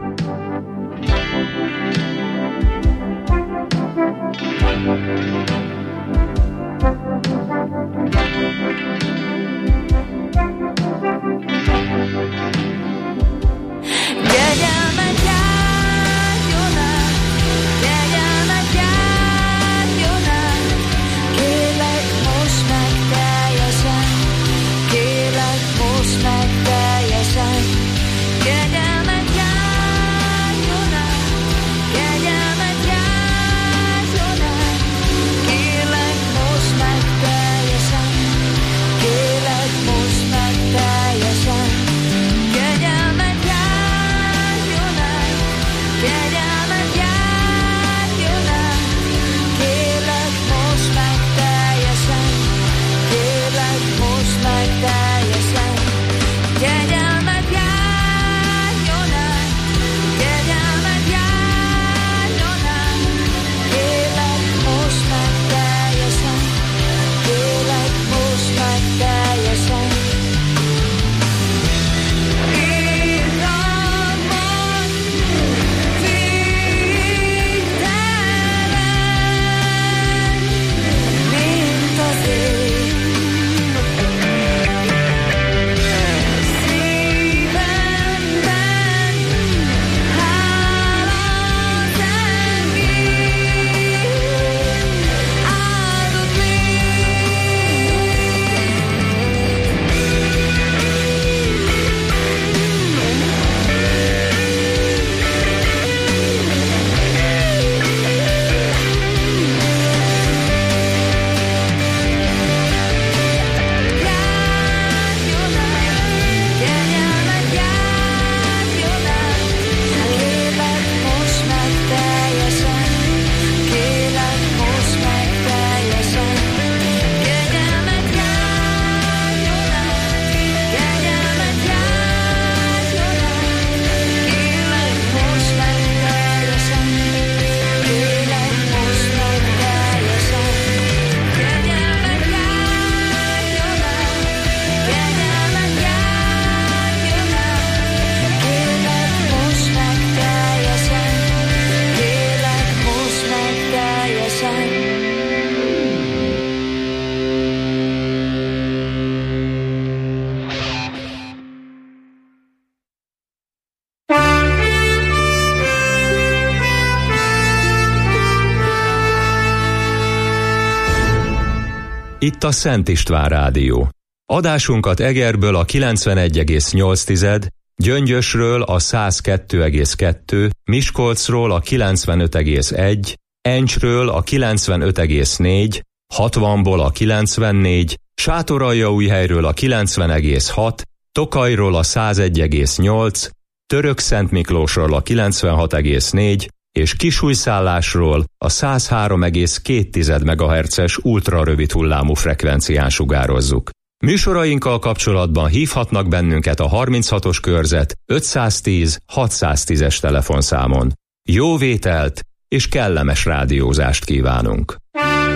Kegyelmet járjon át, kegyelmet járjon át. Kérlek, most meg teljesen, kérlek, most meg teljesen. Kegyelmet járjon át, kegyelmet járjon át. Kérlek, most meg teljesen, kérlek, most meg teljesen. Kegyelmet járjon át, kegyelmet járjon át. Kérlek, most meg teljesen, kérlek, most meg teljesen. Kegyelmet járjon át, kegyelmet járjon át. Kérlek, most meg teljesen, kérlek, most meg teljesen. Itt a Szent István Rádió. Adásunkat Egerből a kilencvenegy egész nyolc, Gyöngyösről a száz kettő egész kettő, Miskolcról a kilencvenöt egész egy, Encsről a kilencvenöt egész négy, hatvanból a kilencvennégy, Sátoraljaújhelyről a kilencven egész hat, Tokajról a száz egy egész nyolc, Törökszentmiklósról a kilencvenhat egész négy és kisújszállásról a száz három egész két megahertzes ultrarövid hullámú frekvencián sugározzuk. Műsorainkkal kapcsolatban hívhatnak bennünket a harminchatos körzet ötszáztíz hatszáztízes telefonszámon. Jó vételt és kellemes rádiózást kívánunk!